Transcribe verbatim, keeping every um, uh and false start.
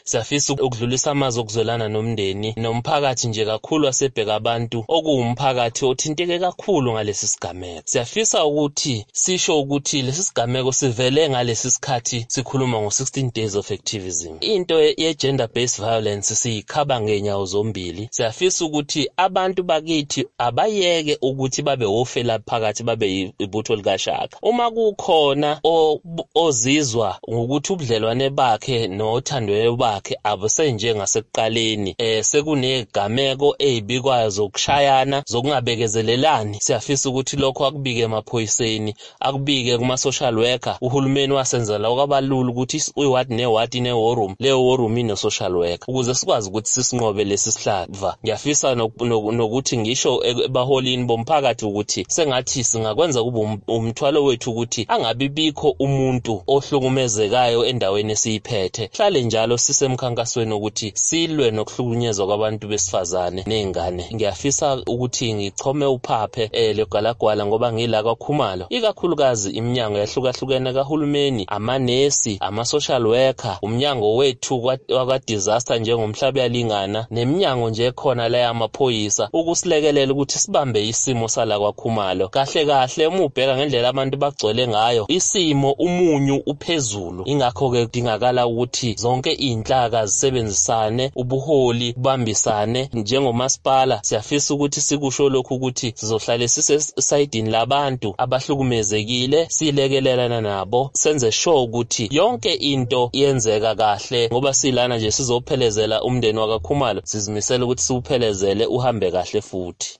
Siyafisa ukudlulisa amazwi okuzwelana nomndeni nomphakathi nje kakhulu wasebheka abantu okuwumphakathi othinteke kakhulu ngalesi sigameko. Siyafisa ukuthi sisho ukuthi lesi sigameko sivele ngalesi sikhathi sikhuluma ngo sixteen days of activism. Into ye gender based violence siyikhaba ngenyawo zombili. Siyafisa ukuthi abantu bakithi abayeke ukuthi babe ofela phakathi babe ibutho likaShaka. Uma kukhona ozizwa ngokuthi ubudlelwane bakhe nothandwe bakhe abusenje ngasekuqaleni eh sekunegameko ezibikwayo zokushayana zokungabekezelelani, siyafisa ukuthi lokho akubike emaphoyiseni, akubike kuma social worker. Uhulumeni wasenzela okwabalula ukuthi uyiward neward ne war room, le war room ine social worker ukuze sikwazi ukuthi sisinqobe lesi sihlava. Ngiyafisa nokuthi ngisho ebaholini bomphakathi ukuthi sengathi singakwenza kube umthwalo wethu ukuthi angabibikho umuntu ohlukumezekayo endaweni esiyiphethe. Hlale njalo sisemkhankasweni ukuthi silwe nokuhlukunyezwa kwabantu besifazane nezingane. Ngiyafisa ukuthi ngichome uphaphe eh legalagwala ngoba ngila kwaKhumalo, ikakhulukazi iminyango yahlukahlukene kahulumeni, amanesi, ama social worker, umnyango wethu wakwa disaster njengomhlaba yalingana, neminyango nje khona la yamaphoyisa ukusilekelela ukuthi sibambe isimo sala kwaKhumalo. Kahle kahle uma ubheka ngendlela abantu bagcwele ngayo, isimo umunyu uphezulu. Ingakho ke kudingakala ukuthi zonke inhlaka zisebenzisane, ubuholi kubambisane. Njengomasipala siyafisa ukuthi sikusho lokhu ukuthi sizohlale sisesayidini labantu abahlukumezekile, silekelelana nabo, senze sure ukuthi yonke into yenzeka kahle ngoba silana nje sizophelezela umndeni wakaKhumalo. Sizimisela ukuthi siuphelezele uhambe kahle futhi.